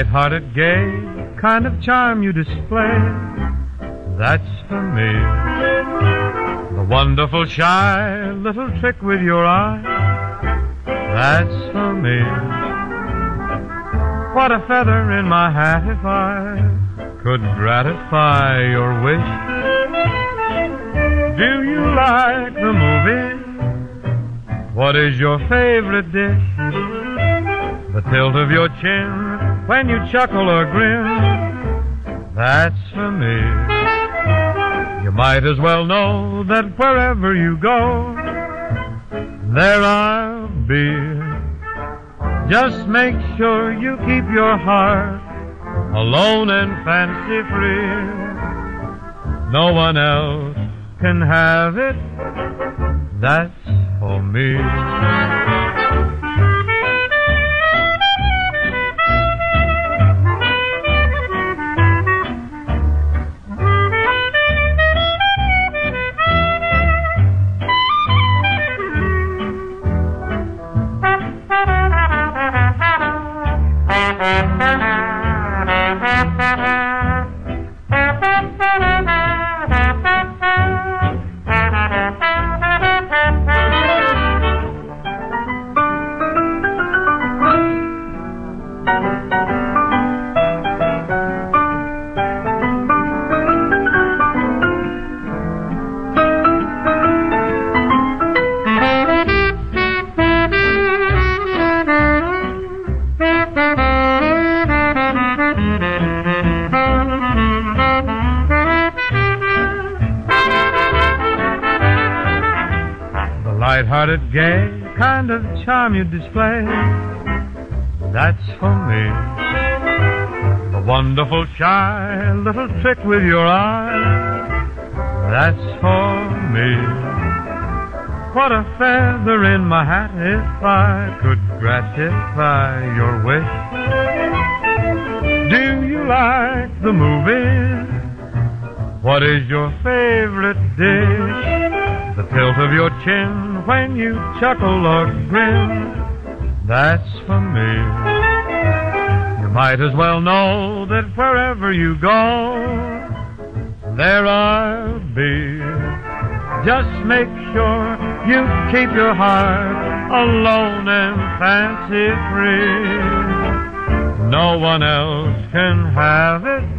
light-hearted, gay kind of charm you display, that's for me. The wonderful, shy little trick with your eye, that's for me. What a feather in my hat if I could gratify your wish. Do you like the movies? What is your favorite dish? The tilt of your chin when you chuckle or grin, that's for me. You might as well know that wherever you go, there I'll be. Just make sure you keep your heart alone and fancy-free. No one else can have it, that's for me. Light-hearted, gay kind of charm you display, that's for me. The wonderful, shy little trick with your eye, that's for me. What a feather in my hat if I could gratify your wish. Do you like the movies? What is your favorite dish? The tilt of your chin when you chuckle or grin, that's for me. You might as well know that wherever you go, there I'll be. Just make sure you keep your heart alone and fancy-free. No one else can have it,